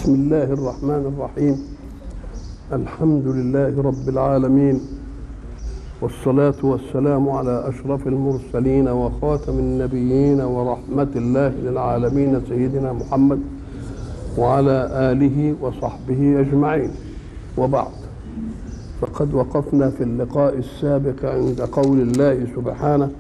بسم الله الرحمن الرحيم. الحمد لله رب العالمين، والصلاة والسلام على أشرف المرسلين وخاتم النبيين ورحمة الله للعالمين سيدنا محمد وعلى آله وصحبه أجمعين، وبعد. فقد وقفنا في اللقاء السابق عند قول الله سبحانه: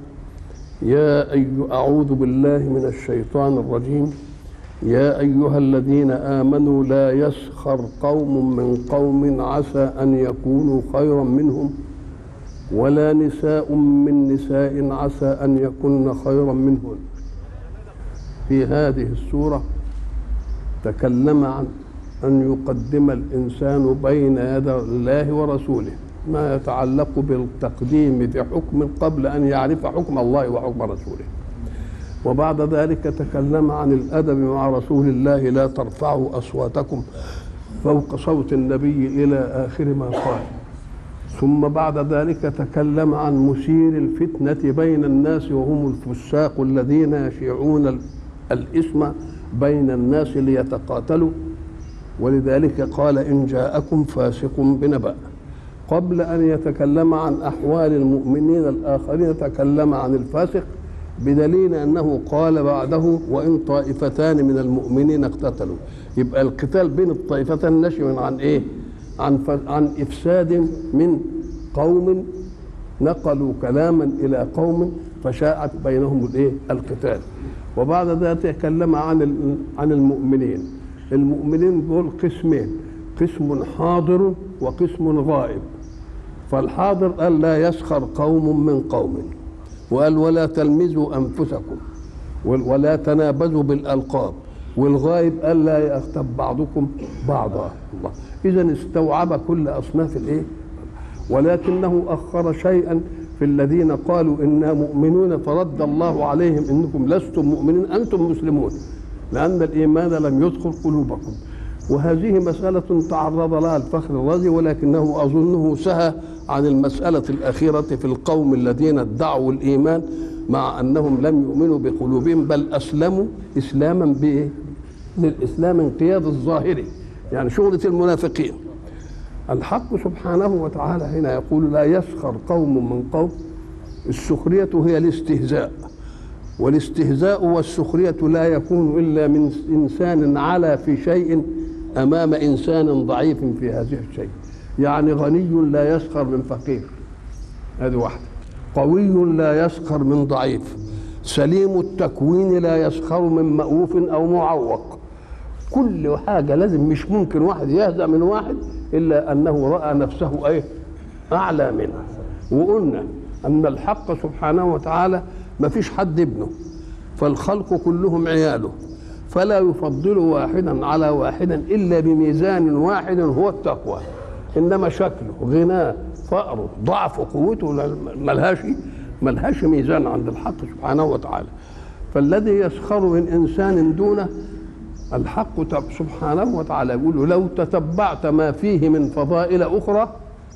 أعوذ بالله من الشيطان الرجيم. يا أيها الذين آمنوا لا يسخر قوم من قوم عسى أن يكونوا خيرا منهم ولا نساء من نساء عسى أن يكن خيرا منهن. في هذه السورة تكلم عن أن يقدم الإنسان بين يدي الله ورسوله ما يتعلق بالتقديم في حكم قبل أن يعرف حكم الله وحكم رسوله. وبعد ذلك تكلم عن الأدب مع رسول الله: لا ترفعوا أصواتكم فوق صوت النبي إلى آخر ما قال. ثم بعد ذلك تكلم عن مثير الفتنة بين الناس وهم الفساق الذين يشيعون الإثم بين الناس ليتقاتلوا، ولذلك قال: إن جاءكم فاسق بنبأ. قبل أن يتكلم عن أحوال المؤمنين الآخرين تكلم عن الفاسق، بدليل أنه قال بعده: وإن طائفتان من المؤمنين اقتتلوا. يبقى القتال بين الطائفتين نشأ عن إيه؟ عن إفساد من قوم نقلوا كلاما إلى قوم فشاعت بينهم الإيه؟ القتال. وبعد ذلك تكلم عن المؤمنين. المؤمنين دول قسمين: قسم حاضر وقسم غائب. فالحاضر قال: لا يسخر قوم من قوم، وقال: ولا تلمزوا أنفسكم، ولا تنابزوا بالألقاب. والغائب قال: لا يغتب بعضكم بعضا. الله. إذن استوعب كل أصناف الإيه؟ ولكنه أخر شيئا في الذين قالوا إنا مؤمنون فرد الله عليهم: إنكم لستم مؤمنين، أنتم مسلمون، لأن الإيمان لم يدخل قلوبكم. وهذه مسألة تعرض لها الفخر الرازي، ولكنه أظنه سهى عن المسألة الأخيرة في القوم الذين ادعوا الإيمان مع أنهم لم يؤمنوا بقلوبهم، بل أسلموا إسلاما بإيه؟ للإسلام انقياد الظاهري، يعني شغلة المنافقين. الحق سبحانه وتعالى هنا يقول: لا يسخر قوم من قوم. السخرية هي الاستهزاء، والاستهزاء والسخرية لا يكون إلا من إنسان علا في شيء أمام إنسان ضعيف في هذه الشيء. يعني غني لا يسخر من فقير، هذه واحدة. قوي لا يسخر من ضعيف. سليم التكوين لا يسخر من مأوف أو معوق. كل حاجة لازم، مش ممكن واحد يهزأ من واحد إلا أنه رأى نفسه إيه؟ أعلى منه. وقلنا أن الحق سبحانه وتعالى ما فيش حد ابنه، فالخلق كلهم عياله، فلا يفضل واحدا على واحدا إلا بميزان واحد هو التقوى. إنما شكله، غناه، فقره، ضعف، قوته ملهاش ميزان عند الحق سبحانه وتعالى. فالذي يسخر من إنسان دونه، الحق سبحانه وتعالى يقول: لو تتبعت ما فيه من فضائل أخرى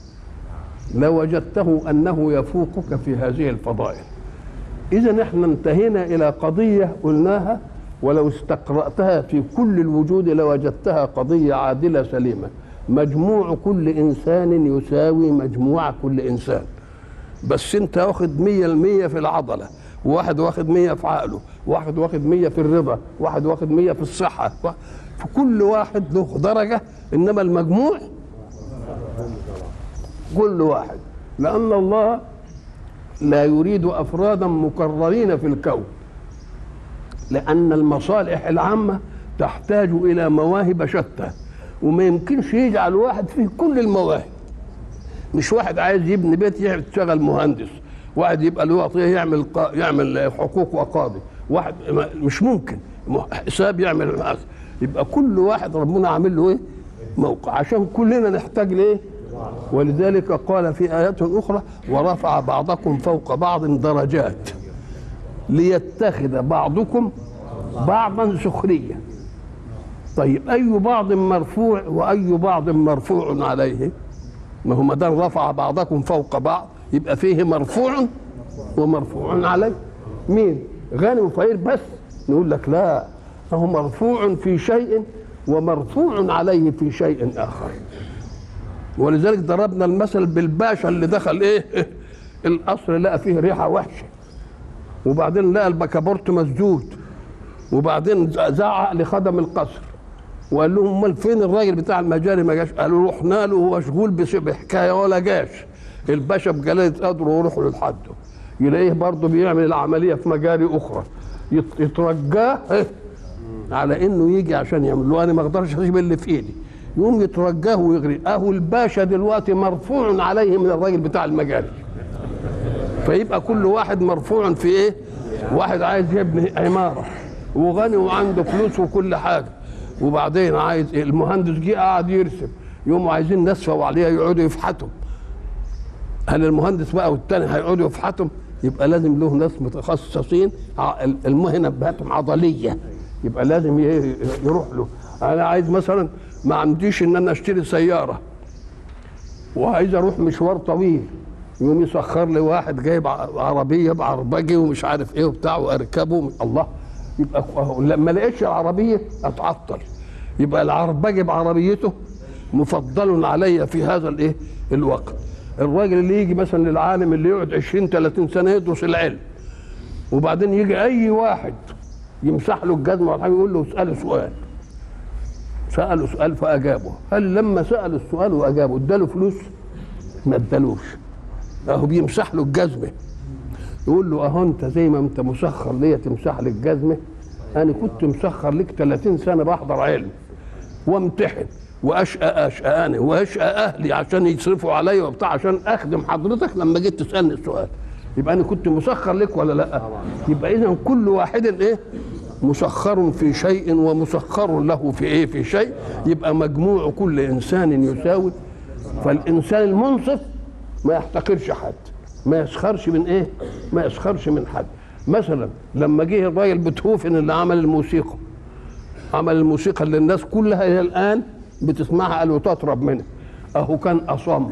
لوجدته أنه يفوقك في هذه الفضائل. إذن احنا انتهينا إلى قضية قلناها، ولو استقرأتها في كل الوجود لوجدتها قضية عادلة سليمة: مجموع كل إنسان يساوي مجموع كل إنسان. بس انت واخد 100% في العضلة، وواحد واخد 100 في عقله، واحد واخد 100 في الرضا، واحد واخد 100 في الصحة. فكل واحد له درجة، إنما المجموع كل واحد، لأن الله لا يريد أفرادا مكررين في الكون، لأن المصالح العامة تحتاج إلى مواهب شتى، وما يمكنش يجعل واحد فيه كل المواهب. مش واحد عايز يبني بيت يشتغل مهندس، واحد يبقى له وطيه يعمل حقوق وقاضي، واحد مش ممكن حساب يعمل. يبقى كل واحد ربنا عامل له ايه؟ موقع، عشان كلنا نحتاج لايه؟ ولذلك قال في آيات أخرى: ورفع بعضكم فوق بعض درجات ليتخذ بعضكم بعضا سخريا. طيب أي بعض مرفوع وأي بعض مرفوع عليه؟ ما هو ما دام رفع بعضكم فوق بعض يبقى فيه مرفوع ومرفوع عليه. مين؟ غني وفقير بس؟ نقول لك لا، فهو مرفوع في شيء ومرفوع عليه في شيء آخر. ولذلك ضربنا المثل بالباشا اللي دخل ايه القصر، لقى فيه ريحة وحشة، وبعدين لقى البكابورت مسدود، وبعدين زعق لخدم القصر وقال لهم امال فين الراجل بتاع المجاري؟ ما جاش. قالوا رحنا له وهو مشغول بحكايه ولا جاش. الباشا بجلاله قدره وروحوا للحد يلاقيه برضه بيعمل العمليه في مجاري اخرى، يترجاه على انه يجي عشان يعمل له، انا ما اقدرش اجيب اللي في ايدي، يقوم يترجاه ويغري. اهو الباشا دلوقتي مرفوع عليه من الراجل بتاع المجاري. فيبقى كل واحد مرفوع في ايه؟ واحد عايز يبني عماره وغني وعنده فلوس وكل حاجه، وبعدين عايز المهندس جه قاعد يرسم، يقوموا عايزين ناس فوق عليها يقعدوا يفحتهم. هل المهندس بقى والتاني هيقعدوا يفحتهم؟ يبقى لازم له ناس متخصصين، المهنه بتاعتهم عضليه، يبقى لازم يروح له. انا عايز مثلا ما عنديش ان انا اشتري سياره وعايز اروح مشوار طويل، يقوم يسخر لي واحد جايب عربيه بعربجي ومش عارف ايه وبتاع واركبه. الله، يبقى لما لقيتش العربيه اتعطل، يبقى العربجي بعربيته مفضل علي في هذا الايه الوقت. الراجل اللي يجي مثلا للعالم اللي يقعد 20 30 سنه يدرس العلم، وبعدين يجي اي واحد يمسح له الجزمه ولا حاجه يقول له اساله سؤال، ساله سؤال فاجابه. هل لما سال السؤال واجابه اداله فلوس؟ ما ادالوش. اهو بيمسح له الجزمه، يقول له اهو انت زي ما انت مسخر ليا تمسح لي الجزمه، انا كنت مسخر لك 30 سنه بحضر علم وامتحن واشقى انا واشقى اهلي عشان يصرفوا عليا وبتاع عشان اخدم حضرتك لما جيت تسالني السؤال. يبقى انا كنت مسخر لك ولا لا؟ يبقى اذا كل واحد ايه مسخر في شيء ومسخر له في ايه في شيء، يبقى مجموع كل انسان يساوي. فالانسان المنصف ما يحتقرش حد، ما يسخرش من ايه؟ ما يسخرش من حد. مثلا لما جه الراجل بيتهوفن اللي عمل الموسيقى، عمل الموسيقى اللي الناس كلها الى الان بتسمعها قال وتطرب منها، اهو كان اصم،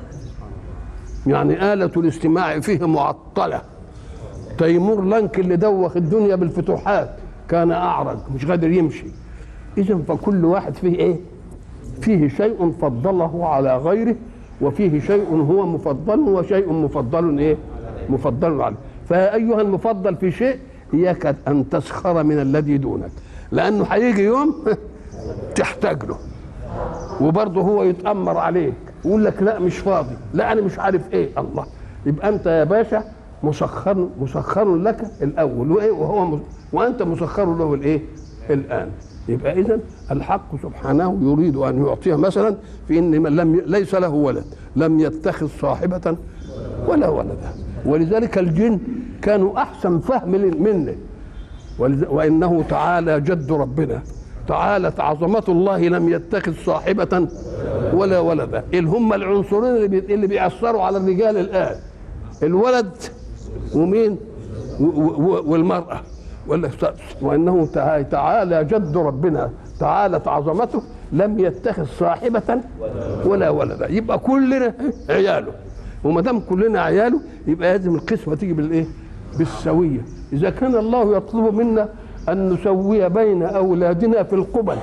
يعني آلة الاستماع فيه معطلة. تيمور لانك اللي دوخ الدنيا بالفتوحات كان اعرج مش قادر يمشي. اذا فكل واحد فيه ايه؟ فيه شيء فضله على غيره، وفيه شيء هو مفضل وشيء مفضل ايه؟ مفضل عليه. فيا ايها المفضل في شيء اياك ان تسخر من الذي دونك، لانه هيجي يوم تحتاج له، وبرضه هو يتامر عليك يقول لك لا مش فاضي، لا انا مش عارف ايه. الله، يبقى انت يا باشا مسخر لك الاول وايه وانت مسخر له الايه الان. يبقى اذا الحق سبحانه يريد ان يعطيه مثلا في ان من ليس له ولد لم يتخذ صاحبه ولا ولدا، ولذلك الجن كانوا احسن فهم منه. وانه تعالى جد ربنا، تعالت عظمه الله لم يتخذ صاحبه ولا ولدا. اللي هم العنصرين اللي بيأثروا على الرجال الان، الولد ومين والمراه. وانه تعالى جد ربنا تعالت عظمته لم يتخذ صاحبه ولا ولدا. يبقى كلنا عياله، وما دام كلنا عياله يبقى لازم القسمه تيجي بالايه؟ بالسويه. اذا كان الله يطلب منا ان نسوي بين اولادنا في القبل،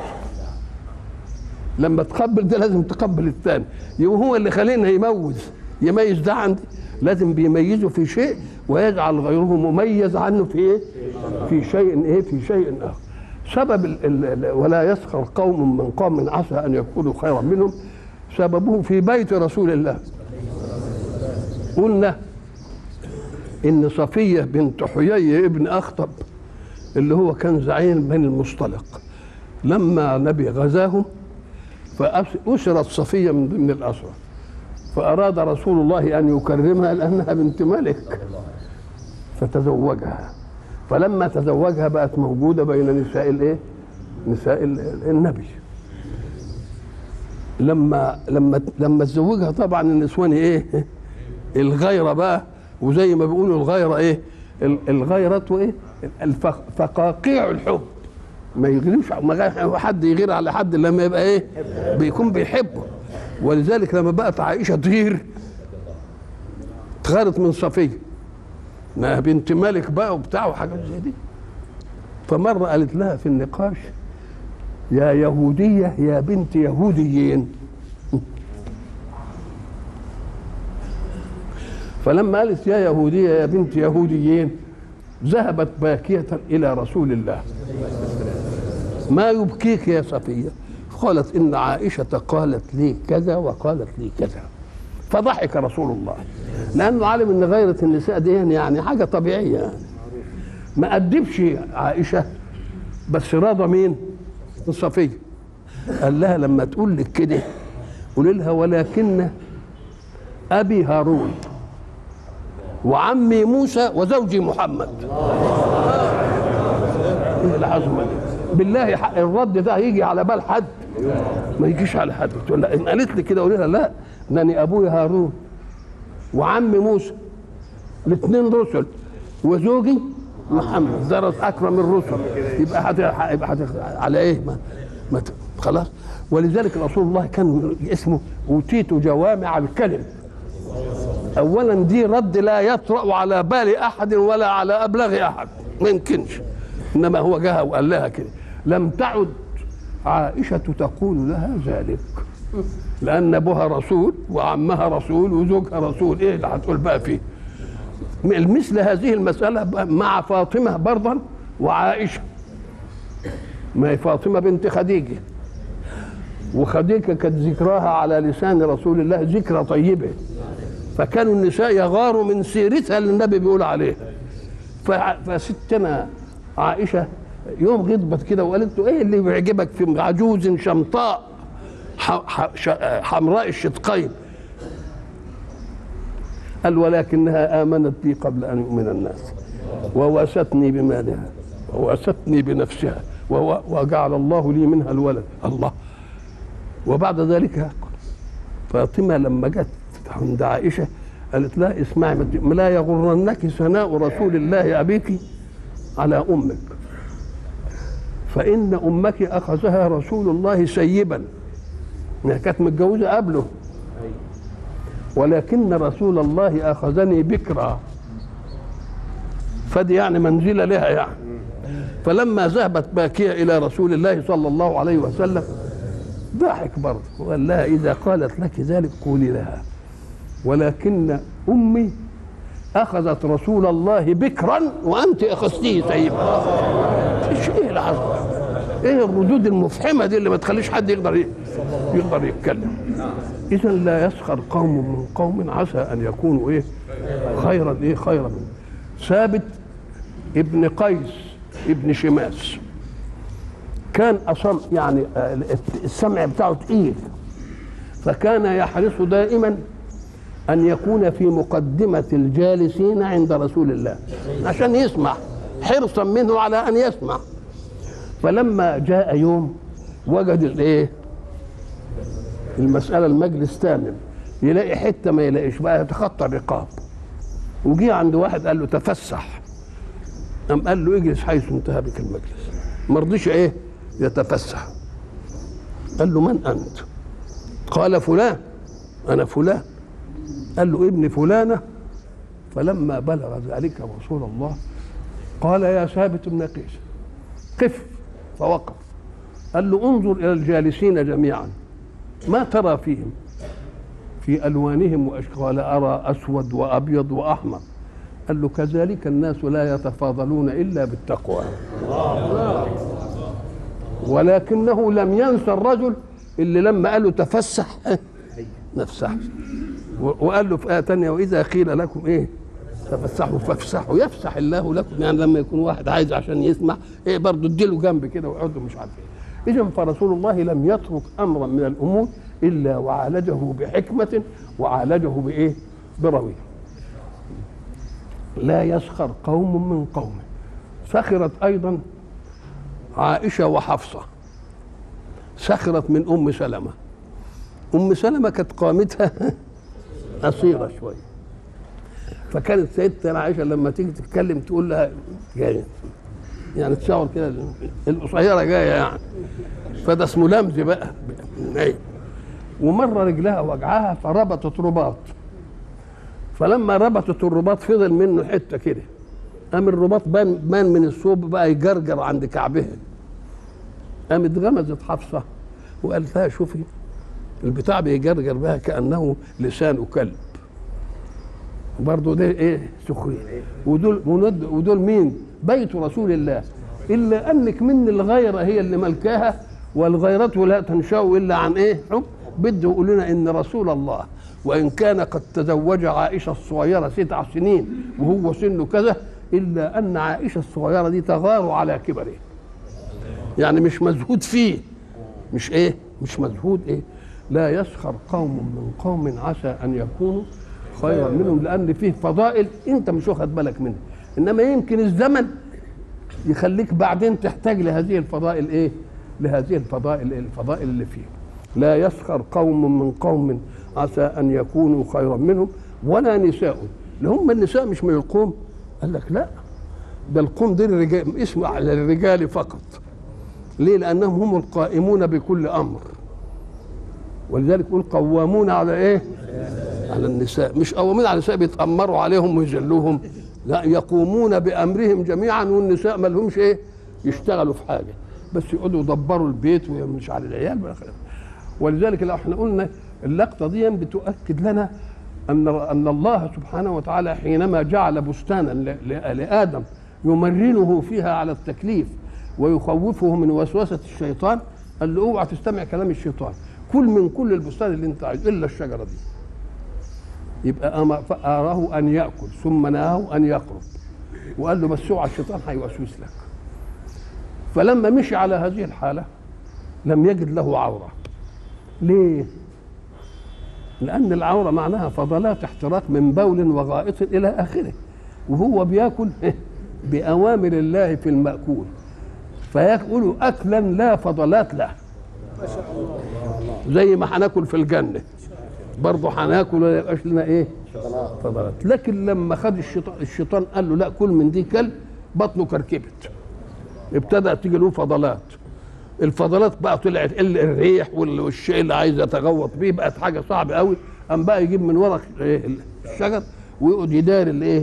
لما تقبل ده لازم تقبل الثاني. وهو اللي خلينا يميز ده عندي، لازم بيميزه في شيء ويجعل غيره مميز عنه في ايه؟ في شيء ايه؟ في شيء اخر. سبب ولا يسخر قوم من قوم عسى ان يكونوا خيرا منهم، سببه في بيت رسول الله. قلنا ان صفيه بنت حيي ابن اخطب اللي هو كان زعيم بني المصطلق، لما نبي غزاهم فأسرت صفيه من ضمن الاسرى، فأراد رسول الله أن يكرمها لأنها بنت ملك فتزوجها. فلما تزوجها بقت موجودة بين نساء الايه؟ نساء النبي. لما تزوجها طبعا النسوان ايه؟ الغيرة بقى، وزي ما بيقولوا الغيرة ايه؟ الغيرة وايه؟ فقاقيع الحب، ما يغيرش حد يغير على حد لما يبقى ايه؟ بيكون بيحبه. ولذلك لما بقت عائشه تغير، اتغيرت من صفيه انها بنت ملك بقى وبتاع وحاجات زي دي. فمره قالت لها في النقاش يا يهودية يا بنت يهوديين. فلما قالت يا يهودية يا بنت يهوديين ذهبت باكية إلى رسول الله. ما يبكيك يا صفية؟ قالت إن عائشة قالت لي كذا وقالت لي كذا. فضحك رسول الله لأنه علم إن غيرة النساء دي يعني حاجة طبيعية، يعني ما أدبش عائشة بس راضى مين؟ صفية. قال لها لما تقول لك كده قولي لها ولكن أبي هارون وعمي موسى وزوجي محمد. ايه العظمه دي؟ بالله حق الرد ده هيجي على بال حد؟ ما يجيش على حد. تقول لا ان قالت لي كده قولي لها لا، انني ابوي هارون وعمي موسى الاثنين رسل وزوجي محمد درس اكرم الرسل. يبقى على ايه؟ ما خلاص. ولذلك رسول الله كان اسمه اوتيت جوامع الكلم. اولا دي رد لا يطرأ على بال احد ولا على ابلغ احد، ما يمكنش. انما هو جاء وقال لها كده. لم تعد عائشه تقول لها ذلك لان ابوها رسول وعمها رسول وزوجها رسول. ايه اللي هتقول بقى فيه؟ مثل هذه المساله مع فاطمه برضا وعائشه. ما هي فاطمه بنت خديجه، وخديجه كانت ذكراها على لسان رسول الله ذكرى طيبه، فكانوا النساء يغاروا من سيرتها اللي النبي بيقول عليها. فستنا عائشه يوم غضبت كده وقالت له ايه اللي بيعجبك في عجوز شمطاء حمراء الشدقين؟ قال ولكنها امنت بي قبل ان يؤمن الناس ووستني بمالها ووستني بنفسها وجعل الله لي منها الولد. الله. وبعد ذلك فاطمه لما جت عند عائشه قالت لها اسمعي لا يغرنك ثناء رسول الله ابيك على امك، فان امك اخذها رسول الله سيبا، انها كانت متجوزه قبله، ولكن رسول الله اخذني بكرا، فدي يعني منزله لها يعني. فلما ذهبت باكيه الى رسول الله صلى الله عليه وسلم ضحك برضه وقال لها اذا قالت لك ذلك قولي لها ولكن امي اخذت رسول الله بكرا وانت اخذتيه سيبا. ايه العظمه؟ ايه الردود المفحمه دي اللي ما تخليش حد يقدر يتكلم؟ اذا لا يسخر قوم من قوم عسى ان يكونوا ايه خيرا منه. ثابت ابن قيس ابن شماس كان اصم، يعني السمع بتاعه تقيل، فكان يحرص دائما أن يكون في مقدمة الجالسين عند رسول الله عشان يسمع، حرصا منه على أن يسمع. فلما جاء يوم وجد الايه المسألة المجلس تامم، يلاقي حتة ما يلاقيش بقى يتخطى الرقاب، وجي عند واحد قال له تفسح، قام قال له اجلس حيث انتهى بك المجلس. ما رضيش ايه يتفسح. قال له من أنت؟ قال فلان. أنا فلان. قال له ابن فلانة. فلما بلغ ذلك رسول الله قال يا ثابت بن قيس قف، فوقف. قال له انظر إلى الجالسين جميعا ما ترى فيهم في ألوانهم وأشكال؟ أرى أسود وأبيض وأحمر. قال له كذلك الناس لا يتفاضلون إلا بالتقوى، ولكنه لم ينسى الرجل اللي لما قال له تفسح نفسح، وقال له في آية تانية وإذا قيل لكم إيه تفسحوا فافسحوا يفسح الله لكم. يعني لما يكون واحد عايز عشان يسمع إيه برضه اديله جنب كده ويقعدوا مش عارف إيه. إذا فرسول الله لم يترك أمرا من الأمور إلا وعالجه بحكمة وعالجه بإيه؟ برويه. لا يسخر قوم من قوم. سخرت أيضا عائشة وحفصة، سخرت من أم سلمة. أم سلمة كانت قامتها قصيرة شوية، فكانت سيدتنا عائشة لما تيجي تتكلم تقول لها جاية، يعني تشاور كده القصيرة جاية يعني، فده اسمه لمز بقى. ومرة رجلها وجعها فربطت رباط، فلما ربطت الرباط فضل منه حتة كده، قام الرباط بان من الثوب بقى يجرجر عند كعبها. قامت غمزت حفصه وقالت لها شوفي البتاع بيجرجر بها كانه لسان كلب. برضه ده ايه سخريه. ودول مين؟ بيت رسول الله. الا انك من الغيره هي اللي ملكاها، والغيرة لا تنشأ الا عن ايه؟ حب. بده يقول لنا ان رسول الله وان كان قد تزوج عائشه الصغيره 9 سنين وهو سنه كذا، الا ان عائشه الصغيره دي تغار على كبره. يعني مش مزهود فيه، مش ايه؟ مش مزهود ايه؟ لا يسخر قوم من قوم عسى ان يكونوا خيرا منهم، لان فيه فضائل انت مش واخد بالك منها، انما يمكن الزمن يخليك بعدين تحتاج لهذه الفضائل ايه؟ لهذه الفضائل اللي فيه. لا يسخر قوم من قوم عسى ان يكونوا خيرا منهم ولا نساء. اللي هم النساء مش من القوم، قال لك لا، ده القوم دي الرجال، اسمه على الرجال فقط. ليه؟ لانهم هم القائمون بكل امر، ولذلك يقول قوامون على ايه؟ على النساء. مش قوامين على النساء بيتامروا عليهم ويذلوهم، لا، يقومون بامرهم جميعا، والنساء ما لهمش ايه؟ يشتغلوا في حاجه، بس يقعدوا يدبروا البيت ومش على العيال. ولذلك لو احنا قلنا اللقطه دي بتؤكد لنا ان الله سبحانه وتعالى حينما جعل بستانا لادم يمرنه فيها على التكليف ويخوفه من وسوسه الشيطان، قال له اوعى تستمع كلام الشيطان، كل من كل البستان اللي انت عايزه الا الشجره دي. يبقى اراه ان ياكل ثم نهاه ان يقرب، وقال له بس اوعى الشيطان هيوسوس لك. فلما مشي على هذه الحاله لم يجد له عوره. ليه؟ لأن العورة معناها فضلات احتراق من بول وغائط إلى آخره، وهو بياكل بأوامر الله في المأكول، فيأكل أكلا لا فضلات له. ما شاء الله. زي ما هناكل في الجنة برضه هناكل ولا يبقاش لنا إيه؟ فضلات. لكن لما خد الشيطان قال له لا كل من دي كل، بطنه كركبت، ابتدأت تيجي له فضلات. الفضلات بقى طلعت الريح والشيء اللي عايز يتغوط بيه، بقت حاجه صعبه قوي. قام بقى يجيب من ورق الشجر ويقعد يدار الايه؟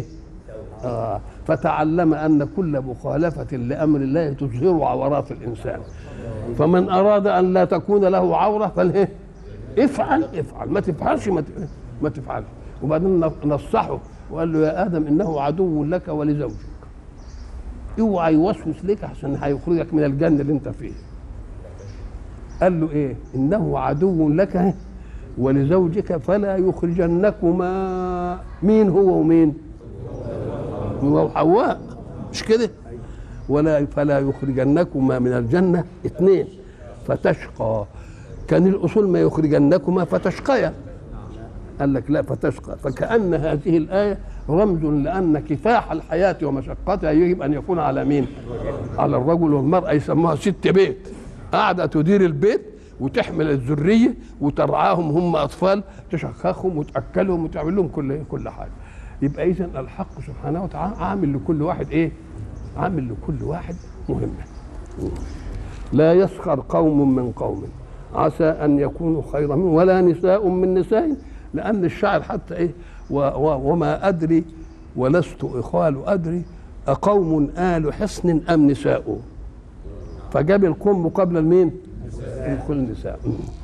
فتعلم ان كل مخالفه لامر الله تظهر عورات الانسان، فمن اراد ان لا تكون له عوره فالايه؟ افعل ما تفعلش، ما تفعلش. وبعدين نصحه وقال له يا ادم انه عدو لك ولزوجك، اوعى يوسوس لك عشان هيخرجك من الجنه اللي انت فيه. قال له ايه؟ انه عدو لك ولزوجك فلا يخرجنكما. مين هو ومين؟ هو وحواء، مش كده؟ فلا يخرجنكما من الجنه اثنين فتشقى. كان الاصول ما يخرجنكما فتشقيا، قال لك لا فتشقى. فكأن هذه الآية رمز لأن كفاح الحياة ومشقتها يجب أن يكون على مين؟ على الرجل والمرأة. يسموها ست بيت، قاعدة تدير البيت وتحمل الذرية وترعاهم، هم أطفال تشخخهم وتأكلهم وتعمل لهم كل حاجة. يبقى إذن الحق سبحانه وتعالى عامل لكل واحد إيه؟ عامل لكل واحد مهمة. لا يسخر قوم من قوم عسى أن يكونوا خيرا منهم ولا نساء من نساء، لأن الشاعر حتى إيه؟ وما أدري ولست إخوال أدري أقوم آل حصن أم نساء، فجاب القوم قبل المين؟ كل نساء.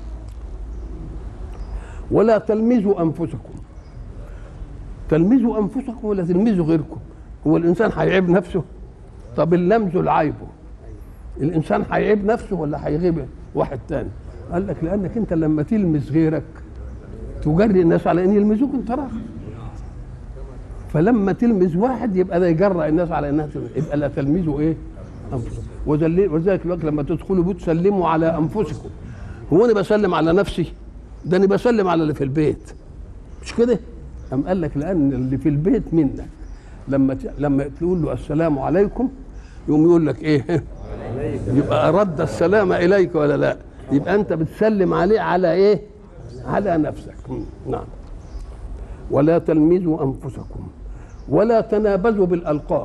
ولا تلمزوا أنفسكم. تلمزوا أنفسكم ولا تلمزوا غيركم. هو الإنسان هيعيب نفسه؟ طب اللمز العيبه، الإنسان هيعيب نفسه ولا هيغيب واحد تاني؟ قال لك لأنك أنت لما تلمز غيرك تجري الناس على ان يلمزوك انت راخ، فلما تلمز واحد يبقى ده يجرأ الناس على انها تلمز. يبقى لا تلمزوا ايه؟ انفسكم. وذلك الوقت لما تدخلوا بيوت سلموا على انفسكم. هو انا بسلم على نفسي؟ ده انا بسلم على اللي في البيت، مش كده؟ قام قال لك لان اللي في البيت منك لما تقول له السلام عليكم يقوم يقول لك ايه؟ يبقى رد السلام اليك ولا لا؟ يبقى انت بتسلم عليه على ايه؟ على نفسك. نعم. ولا تلمزوا أنفسكم ولا تنابزوا بالألقاب.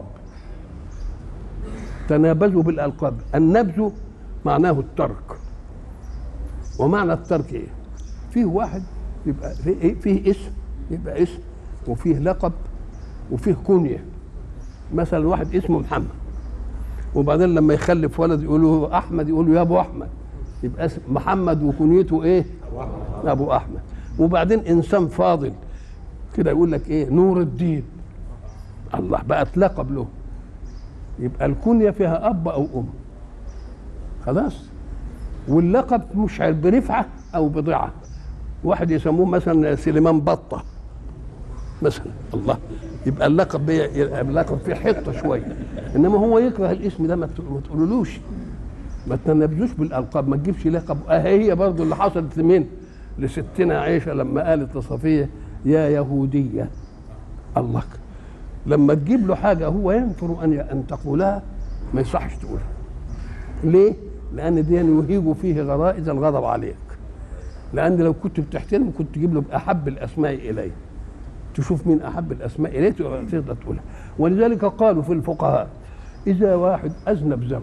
تنابزوا بالألقاب. النبذ معناه الترك. ومعنى الترك ايه؟ فيه واحد يبقى فيه اسم، يبقى اسم، وفيه لقب، وفيه كنية. مثلا واحد اسمه محمد، وبعدين لما يخلف ولد يقولوا احمد، يقولوا يا ابو احمد، يبقى اسم محمد وكنيته ايه؟ ابو احمد. وبعدين انسان فاضل كده يقول لك ايه؟ نور الدين. الله، بقت لقب له. يبقى الكنيه فيها اب او ام، خلاص. واللقب مش برفعه او بضعه. واحد يسموه مثلا سليمان بطه مثلا، الله، يبقى اللقب فيه حته شويه. انما هو يكره الاسم ده، ما تقولولوش، ما تنبذوش بالالقاب، ما تجيبش لقب. هي برضو اللي حصلت لمين؟ لستنا عائشه لما قالت لصفيه يا يهوديه. الله، لما تجيب له حاجه هو ينفر ان تقولها، ما يصحش تقولها. ليه؟ لان دي يهيج فيه غرائز الغضب عليك. لان لو كنت بتحترمه كنت تجيب له باحب الاسماء اليه، تشوف مين احب الاسماء اليه تقدر تقولها. ولذلك قالوا في الفقهاء اذا واحد اذنب ذنب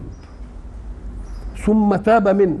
ثم تاب منه،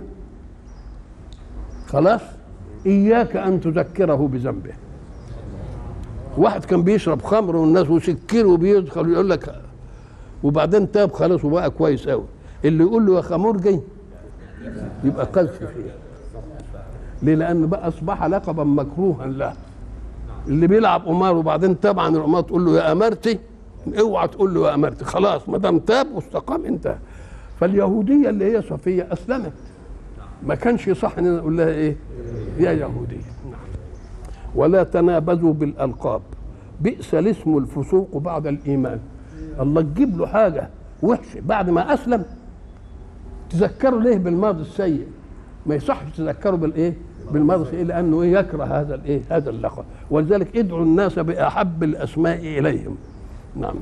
خلاص، اياك ان تذكره بذنبه. واحد كان بيشرب خمر والناس وسكر وبيدخل يقول لك، وبعدين تاب خلاص وبقى كويس قوي، اللي يقول له يا خمرجي يبقى قذف فيه. ليه؟ لان بقى اصبح لقبا مكروها له. اللي بيلعب قمار وبعدين تاب عن القمار تقول له يا امرتي، اوعى تقول له يا امرتي، خلاص ما دام تاب واستقام انتهى. فاليهوديه اللي هي صفيه اسلمت، ما كانش صح ان نقول لها ايه؟ يا يهوديه. ولا تنابذوا بالالقاب بئس الاسم الفسوق بعد الايمان. الله، تجيب له حاجه وحشه بعد ما اسلم تذكره ليه بالماضي السيء؟ ما يصحش تذكره بالايه؟ بالماضي السيء، لانه إيه؟ يكره هذا الايه؟ هذا اللقب. ولذلك ادعوا الناس باحب الاسماء اليهم. نعم.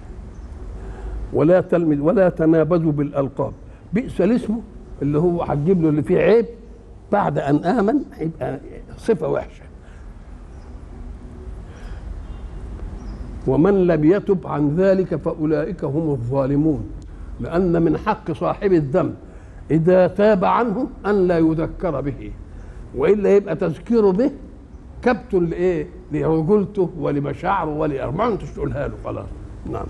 ولا تنابذوا بالالقاب بئس الاسم، اللي هو هتجيب له اللي فيه عيب بعد ان امن، يبقى صفه وحشه. ومن لم يتب عن ذلك فاولئك هم الظالمون. لان من حق صاحب الذنب اذا تاب عنه ان لا يذكر به، والا يبقى تذكيره به كبت لايه؟ لرجولته ولمشاعره ولارمانه، تقولها له خلاص. نعم.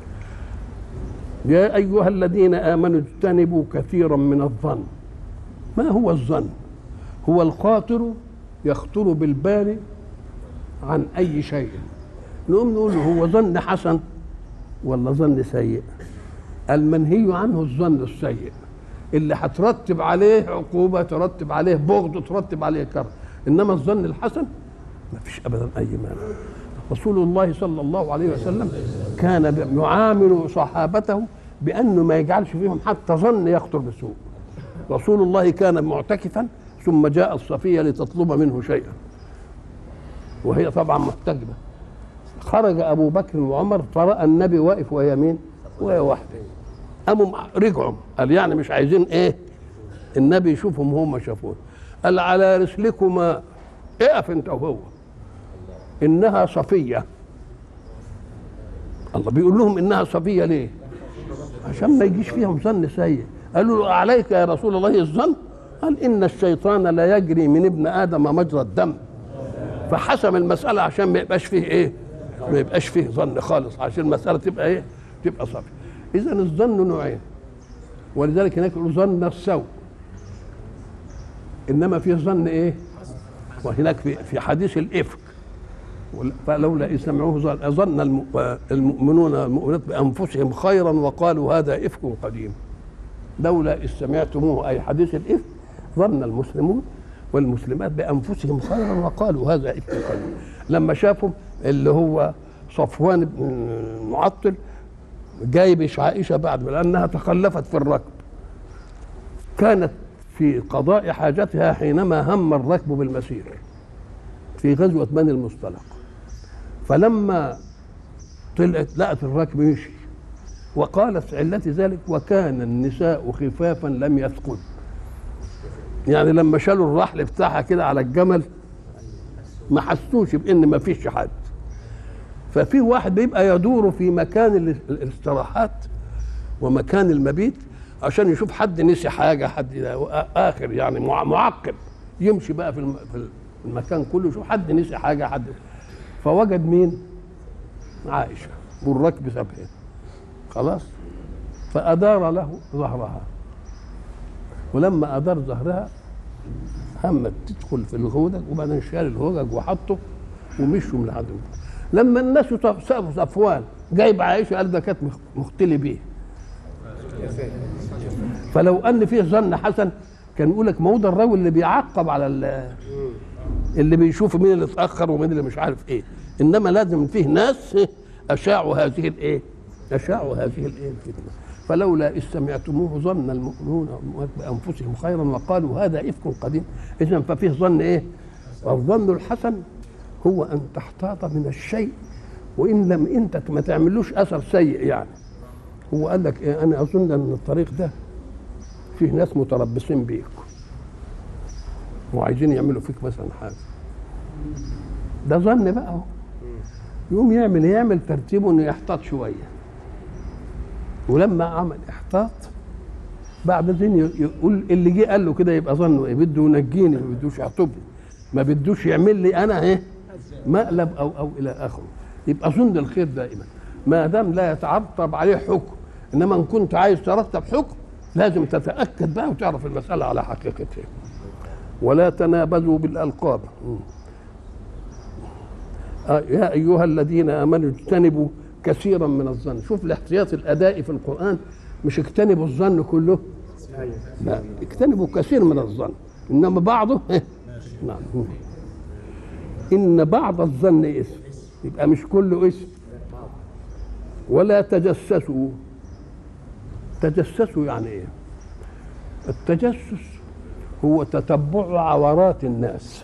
يا ايها الذين امنوا اجتنبوا كثيرا من الظن. ما هو الظن؟ هو الخاطر يخطر بالبال عن اي شيء. نقوم نقول هو ظن حسن ولا ظن سيء؟ المنهي عنه الظن السيء اللي هترتب عليه عقوبه، ترتب عليه بغض، ترتب عليه كره. انما الظن الحسن ما فيش ابدا اي مانع. رسول الله صلى الله عليه وسلم كان يعامل صحابته بانه ما يجعلش فيهم حتى ظن يخطر بسوء. رسول الله كان معتكفا ثم جاءت صفيه لتطلب منه شيئا، وهي طبعا محتجبه. خرج ابو بكر وعمر فراى النبي واقف وهي مين؟ وهي واحده. قاموا رجعوا، قال يعني مش عايزين ايه؟ النبي يشوفهم هم شافوه. قال على رسلكما، اقف انت وهو، انها صفيه. الله بيقول لهم انها صفيه ليه؟ عشان ما يجيش فيهم ظن سيء. قالوا له عليك يا رسول الله الظن؟ قال ان الشيطان لا يجري من ابن ادم مجرى الدم. فحسم المساله عشان ما يبقاش فيه ايه؟ ما يبقاش فيه ظن خالص، عشان المساله تبقى ايه؟ تبقى صافيه. اذا الظن نوعين، ولذلك هناك يقولوا ظن السوء، انما في ظن ايه؟ وهناك في حديث الافك فلولا إذ سمعوه ظن المؤمنون المؤمنات بانفسهم خيرا وقالوا هذا افك قديم. لولا إذ سمعتموه، اي حديث الافك، ظن المسلمون والمسلمات بانفسهم خيرا وقالوا هذا افك قديم. لما شافوا اللي هو صفوان بن المعطل جايب عائشه بعد لانها تخلفت في الركب، كانت في قضاء حاجتها حينما هم الركب بالمسير في غزوه بني المصطلق. فلما طلعت لقت الركب يمشي، وقالت علة ذلك وكان النساء خفافا لم يثقل. يعني لما شالوا الرحل بتاعها كده على الجمل ما حسوش بان ما فيش حد. ففي واحد بيبقى يدور في مكان الاستراحات ومكان المبيت عشان يشوف حد نسي حاجه، حد اخر يعني معقب، يمشي بقى في المكان كله يشوف حد نسي حاجه، حد. فوجد مين؟ عائشه والركب سابها. خلاص فأدار له ظهرها، ولما أدار ظهرها همت تدخل في الهودج، وبعدين شال الهودج وحطه ومشوا من عدو. لما الناس سابوا صفوان جايب عائشه قال ده كانت مختلي بيه. فلو ان فيه ظن حسن كان يقول لك ما هو ده الراجل اللي بيعقب على اللي بيشوف مين اللي اتاخر ومين اللي مش عارف ايه. انما لازم فيه ناس اشاعوا هذه الايه؟ اشاعوا هذه الايه الفتنه. فلولا إذ سمعتموه ظن المؤمنون بأنفسهم خيرا وقالوا هذا إفك قديم. إذن ففيه ظن إيه؟ والظن الحسن هو أن تحتاط من الشيء وإن لم أنت ما تعملوش أثر سيء. يعني هو قال لك إيه؟ أنا أظن أن الطريق ده فيه ناس متربصين بيك وعايزين يعملوا فيك مثلا حاجة. ده ظن بقى هو. يقوم يعمل ترتيبه إنه يحتاط شوية. ولما عمل احتاط بعد ذن يقول اللي جه قال له كده يبقى ظنه ايه؟ بده ينجيني، ما بدوش يعطبني، ما بدوش يعمل لي انا ايه مقلب او الى اخره. يبقى ظن الخير دائما ما دام لا يترتب عليه حكم. انما ان كنت عايز ترتب حكم لازم تتاكد بقى وتعرف المساله على حقيقتها. ولا تنابذوا بالالقاب. يا ايها الذين امنوا اجتنبوا كثيرا من الظن. شوف الاحتياط الادائي في القران، مش اجتنبوا الظن كله، لا اجتنبوا كثير من الظن، انما بعضه نعم. ان بعض الظن اثم، يبقى مش كله اثم. ولا تجسسوا. تجسسوا يعني ايه؟ التجسس هو تتبع عورات الناس،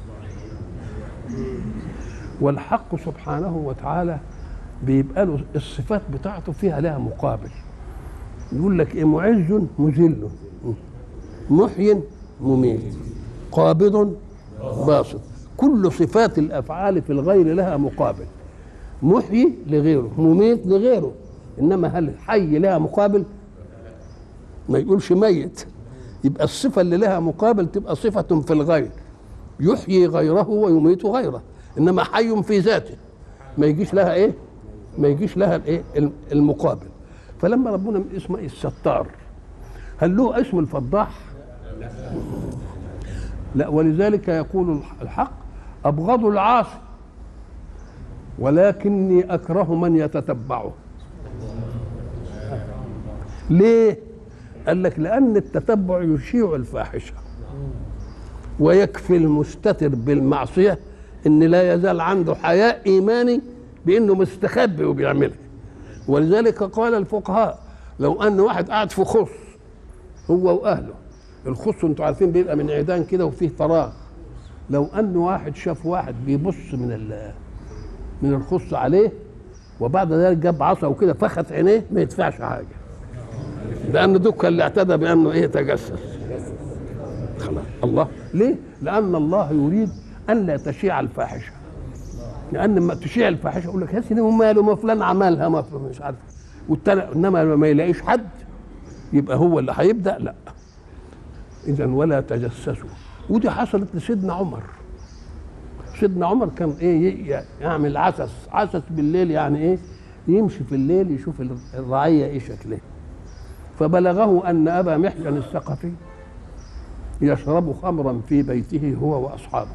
والحق سبحانه وتعالى بيبقى له الصفات بتاعته فيها لها مقابل. يقول لك ايه؟ معز مذل، محي مميت، قابض باسط. كل صفات الافعال في الغير لها مقابل. محيي لغيره، مميت لغيره، انما هل حي لها مقابل؟ ما يقولش ميت. يبقى الصفه اللي لها مقابل تبقى صفه في الغير، يحيي غيره ويميت غيره. انما حي في ذاته ما يجيش لها ايه؟ ما يجيش لها الايه؟ المقابل. فلما ربنا اسمه الستار، هل له اسم الفضاح؟ لا. ولذلك يقول الحق ابغض العاصي ولكني اكره من يتتبعه. ليه؟ قال لك لان التتبع يشيع الفاحشه، ويكفي المستتر بالمعصيه ان لا يزال عنده حياء ايماني بانه مستخبي وبيعملها. ولذلك قال الفقهاء لو ان واحد قاعد في خص هو واهله، الخص انتوا عارفين بيبقى من عيدان كده وفيه فراغ، لو ان واحد شاف واحد بيبص من الخص عليه وبعد ذلك جاب عصا وكده فخت عينيه ما يدفعش حاجه، لان دكا اللي اعتدى بانه ايه؟ تجسس. خلاص. الله ليه؟ لان الله يريد ان لا تشيع الفاحشه. لان لما تشيع الفاحشه يقول لك يا سيدي وماله، ما فلان عملها، ما فلان مش عارف، والتاني انما ما يلاقيش حد يبقى هو اللي هيبدا. لا. اذا ولا تجسسوا. ودي حصلت لسيدنا عمر. سيدنا عمر كان ايه؟ يعمل عسس بالليل، يعني ايه؟ يمشي في الليل يشوف الرعيه ايه شكلها. فبلغه ان ابا محجن الثقفي يشرب خمرا في بيته هو واصحابه،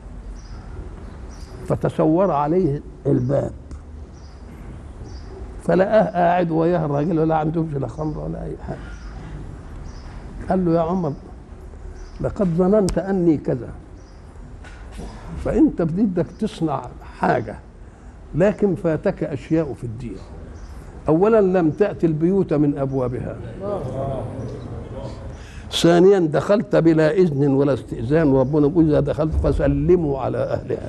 فتسور عليه الباب فلقاه قاعد وياه الراجل ولا عندهمش لا خمر ولا اي حاجه. قال له يا عمر لقد ظننت اني كذا، فانت بدك تصنع حاجه لكن فاتك اشياء في الدين. اولا لم تاتي البيوت من ابوابها، ثانيا دخلت بلا اذن ولا استئذان، وربنا يقول اذا دخلت فسلموا على اهلها.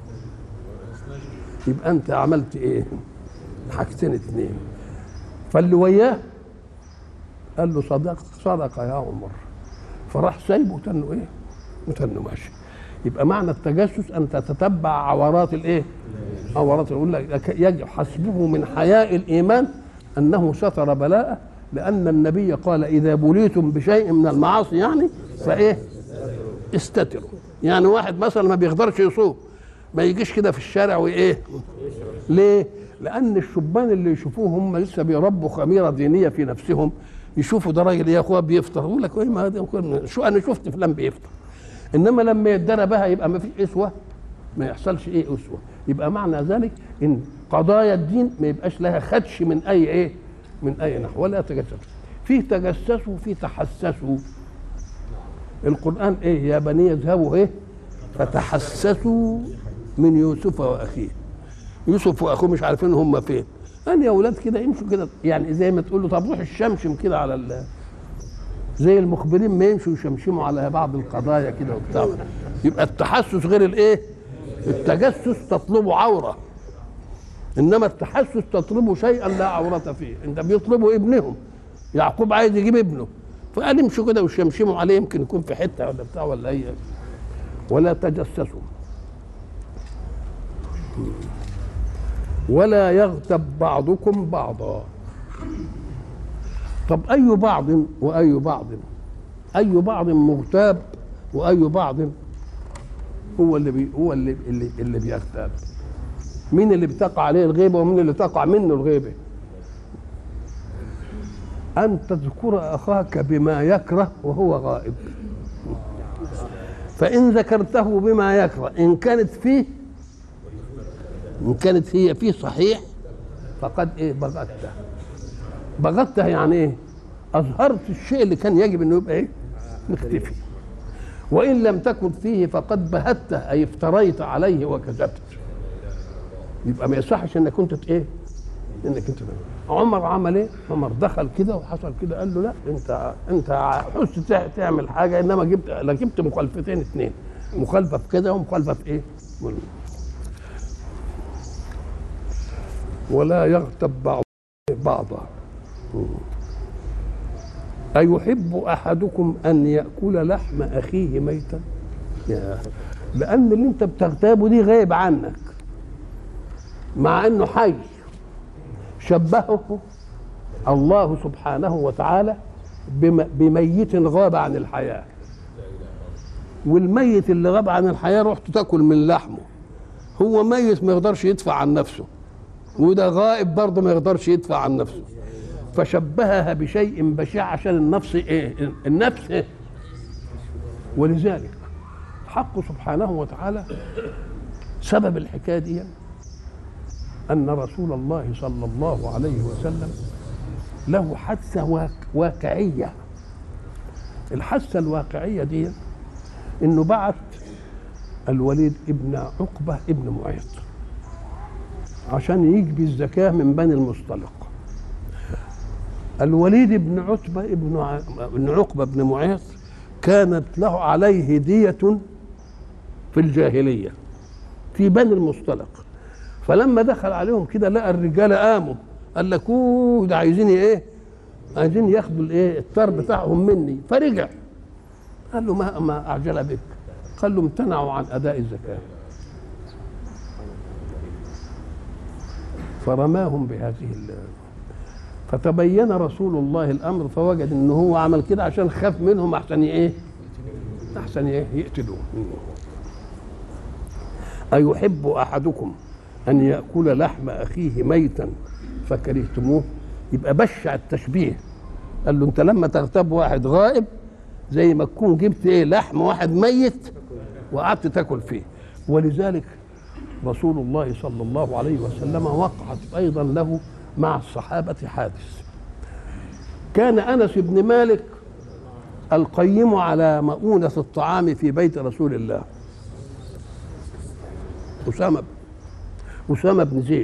يبقى انت عملت ايه؟ حاجتين اتنين. فاللي وياه قال له صدق يا عمر، فراح سايبه وتنه ايه؟ وتنه ماشي. يبقى معنى التجسس ان تتتبع عورات الايه؟ عورات. يقول لك يجب حسبه من حياء الايمان انه ستر بلاءه، لان النبي قال اذا بليتم بشيء من المعاصي يعني فايه؟ استتروا. يعني واحد مثلا ما بيقدرش يصوم ما يجيش كده في الشارع وايه؟ ليه؟ لان الشبان اللي يشوفوه هم لسه بيربوا خميره دينيه في نفسهم، يشوفوا ده راجل يا اخويا بيفطر، يقول لك ايه ما ده شو انا شفت فلان بيفطر. انما لما يدرى بها يبقى ما فيش اسوه، ما يحصلش ايه اسوه. يبقى معنى ذلك ان قضايا الدين ما يبقاش لها خدش من اي ايه، من اي نحو، ولا تجسسوا. في تجسسوا في تحسسوا. القران ايه؟ يا بني اذهبوا ايه فتحسسوا من يوسف واخيه. يوسف واخوه مش عارفين هم فين. قال يا اولاد كده يمشوا كده، يعني زي ما تقول له طب روح الشمشم كده على زي المخبرين ما يمشوا يشمشموا على بعض القضايا كده وبتاع. يبقى التحسس غير الايه؟ التجسس تطلبه عوره، انما التحسس تطلبه شيئا لا عوره فيه. انت بيطلبوا ابنهم، يعقوب عايز يجيب ابنه، فقال يمشوا كده ويشمشموا عليه يمكن يكون في حته ولا بتاع ولا اي. ولا تجسسوا ولا يغتب بعضكم بعضا. طب اي بعض واي بعض؟ اي بعض مغتاب واي بعض هو اللي بيغتاب؟ مين اللي بتقع عليه الغيبه ومين اللي تقع منه الغيبه؟ ان تذكر اخاك بما يكره وهو غائب، فان ذكرته بما يكره ان كانت هي فيه صحيح فقد ايه؟ بغته يعني ايه؟ اظهرت الشيء اللي كان يجب انه يبقى ايه؟ مختفي. وان لم تكن فيه فقد بهته، اي افتريت عليه وكذبت. يبقى ما يصحش انك كنت انك انت عمر عمل ايه؟ عمر دخل كده وحصل كده، قال له لا انت حس تعمل حاجه، انما جبت مخالفتين اثنين، مخالفه في كده ومخالفه في ايه؟ ولا يغتب بعضا. أيحب أحدكم أن يأكل لحم أخيه ميتا؟ لأن اللي أنت بتغتابه دي غايب عنك، مع أنه حي. شبهه الله سبحانه وتعالى بميت غاب عن الحياة، والميت اللي غاب عن الحياة رحت تأكل من لحمه. هو ميت ما يقدرش يدفع عن نفسه، وده غائب برضه ما يقدرش يدفع عن نفسه، فشبهها بشيء بشع عشان النفس ايه؟ النفس ايه؟ ولذلك الحق سبحانه وتعالى سبب الحكايه دي ان رسول الله صلى الله عليه وسلم له حادثه واقعيه. الحادثه الواقعيه دي انه بعث الوليد ابن عقبه ابن معيط عشان يجبي الزكاه من بني المصطلق. الوليد بن عتبة ابن عقبة بن معيط كانت له عليه دية في الجاهلية في بني المصطلق، فلما دخل عليهم كده لقى الرجال قاموا، قال لك ده عايزين ايه؟ عايزين ياخدوا الايه؟ الطار بتاعهم مني. فرجع قال له ما اعجل بك؟ قال له امتنعوا عن اداء الزكاة، فرماهم بهذه فتبين رسول الله الامر فوجد ان هو عمل كده عشان خاف منهم احسن ايه؟ احسن ايه؟ يقتلوه. ايحب احدكم ان ياكل لحم اخيه ميتا فكرهتموه؟ يبقى بشع التشبيه. قال له انت لما تغتاب واحد غائب زي ما تكون جبت ايه؟ لحم واحد ميت وقعدت تاكل فيه. ولذلك رسول الله صلى الله عليه وسلم وقعت ايضا له مع الصحابة حادث. كان أنس بن مالك القيم على مؤونة الطعام في بيت رسول الله، أسامة بن زيد.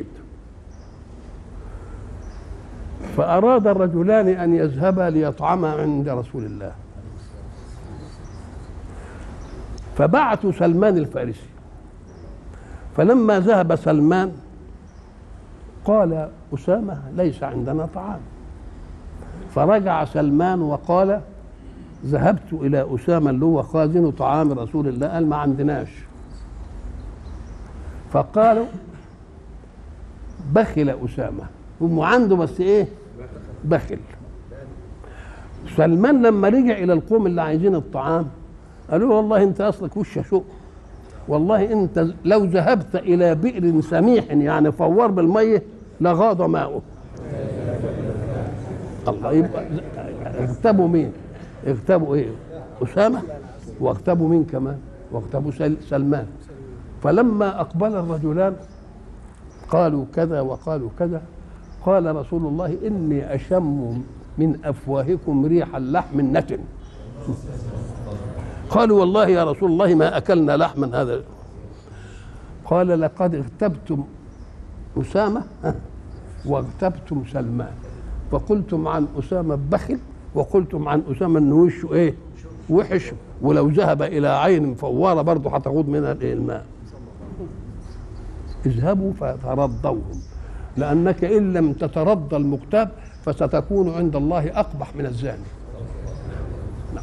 فأراد الرجلان أن يذهبا ليطعما عند رسول الله، فبعثوا سلمان الفارسي. فلما ذهب سلمان قال أسامة ليس عندنا طعام، فرجع سلمان وقال ذهبت إلى أسامة اللي هو خازن طعام رسول الله، قال ما عندناش. فقالوا بخل أسامة، هم عنده بس إيه؟ بخل. سلمان لما رجع إلى القوم اللي عايزين الطعام قالوا والله أنت أصلك وش شوق، والله أنت لو ذهبت إلى بئر سميح يعني فوار بالمية لغاض ماؤه. الله، يبقى اغتابوا مين؟ اغتابوا ايه؟ أسامة، واغتابوا مين كمان؟ واغتابوا سلمان. فلما أقبل الرجلان قالوا كذا وقالوا كذا، قال رسول الله إني أشم من أفواهكم ريح اللحم النتن. قالوا والله يا رسول الله ما أكلنا لحما هذا. قال لقد اغتبتم أسامة واغتبتم سلمان، فقلتم عن أسامة بخل، وقلتم عن أسامة أنه وشه إيه؟ وحش، ولو ذهب إلى عين فوارة برضه هتغوض منها الماء. اذهبوا فترضوهم، لأنك إن لم تترضى المغتاب فستكون عند الله أقبح من الزاني. نعم.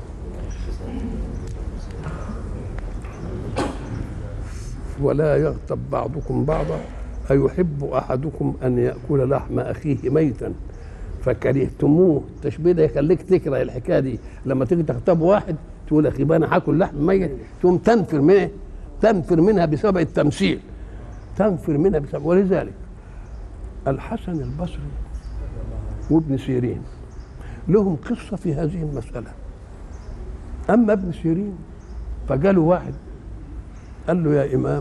ولا يغتب بعضكم بعضا أيحب أحدكم أن يأكل لحم أخيه ميتا فكرهتموه. التشبيه ده يخليك تكره الحكايه دي. لما تيجي تغتاب واحد تقول اخي انا هاكل لحم ميت، تقوم تنفر منها بسبب التمثيل، تنفر منها بسبب. ولذلك الحسن البصري وابن سيرين لهم قصه في هذه المساله. اما ابن سيرين فجاله واحد قال له يا امام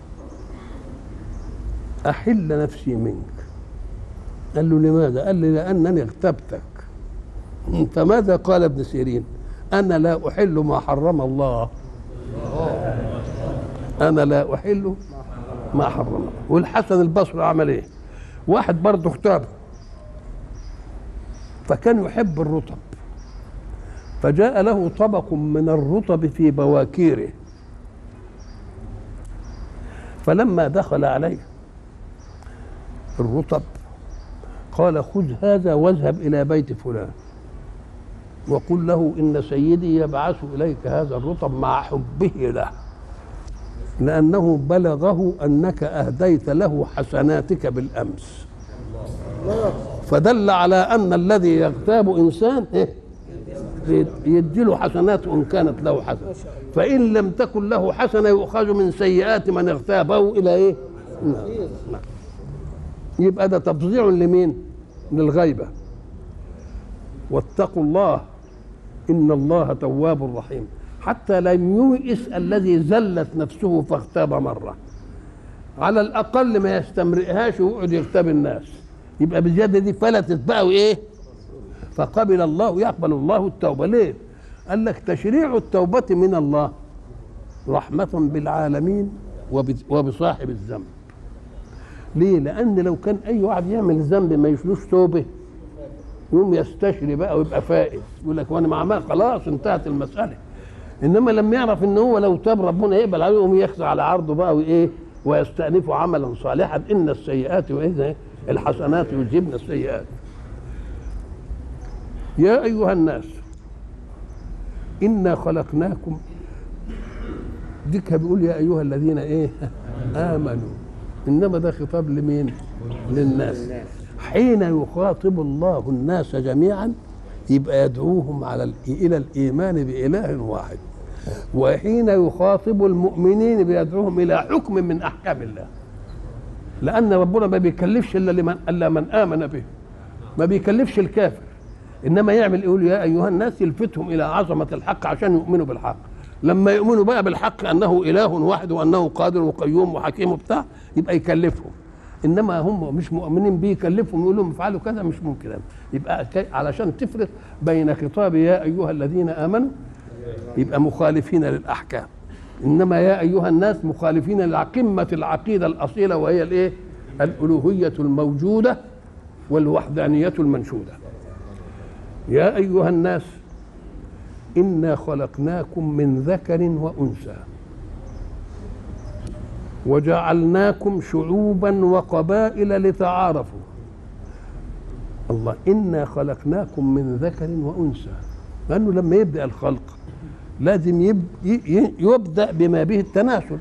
احل نفسي منك. قال له لماذا؟ قال لي لأنني اغتبتك. فماذا قال ابن سيرين؟ أنا لا أحل ما حرم الله. أنا لا أحل ما حرم الله. والحسن البصري عمل إيه؟ واحد برضه اغتابه فكان يحب الرطب، فجاء له طبق من الرطب في بواكيره، فلما دخل عليه الرطب قال خذ هذا واذهب إلى بيت فلان وقل له إن سيدي يبعث إليك هذا الرطب مع حبه له، لأنه بلغه أنك أهديت له حسناتك بالأمس. فدل على أن الذي يغتاب إنسان يديله حسناته إن كانت له حسنة، فإن لم تكن له حسنة يؤخذ من سيئات من اغتابه إلى إيه؟ نعم. يبقى ده تفظيع لمين؟ للغيبة. واتقوا الله إن الله تواب رحيم. حتى لم ييئس الذي زلت نفسه فاغتاب مرة، على الأقل ما يستمرئهاش ويقعد يغتاب الناس، يبقى بزيادة دي فلتت بقى وإيه؟ فقبل الله، يقبل الله التوبة. ليه؟ قال لك تشريع التوبة من الله رحمة بالعالمين وبصاحب الذنب. ليه؟ لأن لو كان أي واحد يعمل ذنب ما يشلوش توبة يقوم يستشري بقى ويبقى فائز، يقول لك وأنا مع ما خلاص انتهت المسألة. إنما لما يعرف إن هو لو تاب ربنا يقبل عليه يقوم يخزع على عرضه بقى وإيه؟ ويستأنف عملا صالحا. إن السيئات وإيه؟ الحسنات يذهبن السيئات. يا أيها الناس إنا خلقناكم، ديك بيقول يا أيها الذين إيه؟ آمنوا. إنما ده خطاب لمين؟ للناس. حين يخاطب الله الناس جميعا يبقى يدعوهم إلى الإيمان بإله واحد، وحين يخاطب المؤمنين بيدعوهم إلى حكم من أحكام الله، لأن ربنا ما بيكلفش إلا من آمن به، ما بيكلفش الكافر. إنما يعمل يقول يا أيها الناس، يلفتهم إلى عظمة الحق عشان يؤمنوا بالحق. لما يؤمنوا بقى بالحق أنه إله واحد وأنه قادر وقيوم وحكيم وبتاع يبقى يكلفهم. إنما هم مش مؤمنين بيه يكلفهم يقول لهم افعلوا كذا، مش ممكن. يبقى علشان تفرق بين خطاب يا أيها الذين آمنوا يبقى مخالفين للأحكام، إنما يا أيها الناس مخالفين لقمة العقيدة الأصيلة وهي الإيه؟ الألوهية الموجودة والوحدانية المنشودة. يا أيها الناس إنا خلقناكم من ذكر وأنثى وجعلناكم شعوبا وقبائل لتعارفوا. الله، إنا خلقناكم من ذكر وأنثى، لأنه لما يبدأ الخلق لازم يبدأ بما به التناسل.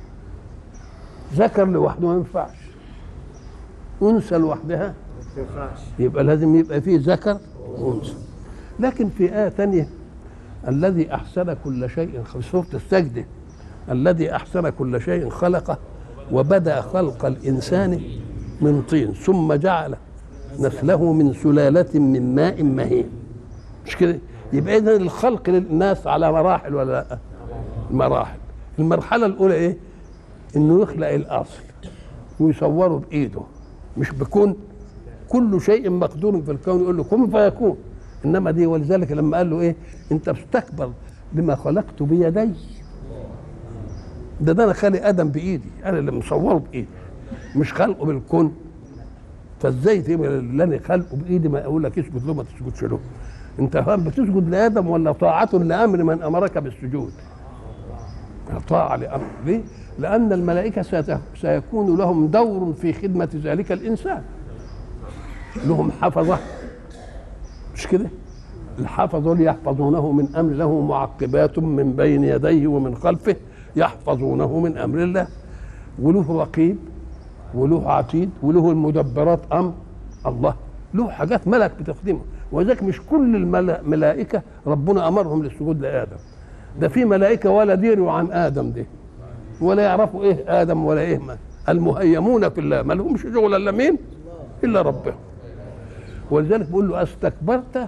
ذكر لوحده ما ينفعش، أنثى لوحدها يبقى لازم يبقى فيه ذكر وأنثى. لكن في آية ثانية الذي أحسن كل شيء، في سورة السجدة، الذي أحسن كل شيء خلقه وبدأ خلق الإنسان من طين ثم جعل نسله من سلالة من ماء مهين. مش كده؟ يبقى إذن الخلق للناس على مراحل ولا لا؟ مراحل. المرحلة الأولى إيه؟ إنه يخلق الأصل ويصوره بإيده، مش بكون. كل شيء مقدور في الكون يقول له كن فيكون. إنما دي ولذلك لما قال له إيه؟ أنت بتستكبر بما خلقت بيدي. ده أنا خالق آدم بإيدي، أنا اللي مصوره بإيدي، مش خلقه بالكون. فازاي تبقى اللي انا خلقه بايدي ما اقول لك اسجد له ما تسجدش له؟ انت فاهم بتسجد لادم ولا طاعه لامر من امرك بالسجود؟ طاعه لامر. ليه؟ لان الملائكه سيكون لهم دور في خدمه ذلك الانسان، لهم حفظه، مش كده؟ الحفظه ليحفظونه من امر له معقبات من بين يديه ومن خلفه يحفظونه من امر الله، وله رقيب وله عتيد وله المدبرات امر الله، له حاجات ملك بتخدمه. ولذلك مش كل الملائكه ربنا امرهم للسجود لادم، ده في ملائكه ولا ديروا عن ادم دي ولا يعرفوا ايه ادم ولا ايه المهيمون في الله، ما لهمش شغل الا مين؟ الا ربهم. ولذلك بيقول له استكبرت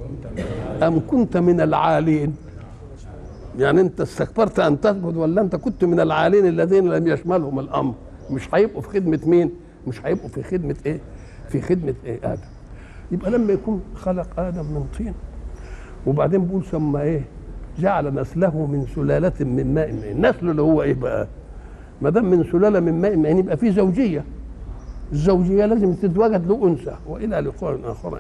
ام كنت من العالين؟ يعني انت استكبرت ان تسجد ولا انت كنت من العالين الذين لم يشملهم الامر؟ مش هيبقوا في خدمة مين؟ مش هيبقوا في خدمة ايه؟ في خدمة ايه؟ آدم. يبقى لما يكون خلق آدم من طين وبعدين بيقول ثم ايه؟ جعل نسله من سلالة من ماء مهين. نسله اللي هو ايه بقى؟ ما دام من سلالة من ماء مهين يبقى في زوجية. الزوجية لازم تتوجد له أنثى. وإلى لقاء آخر.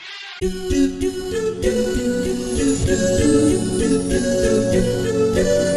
Do do do do do do do do do do do do.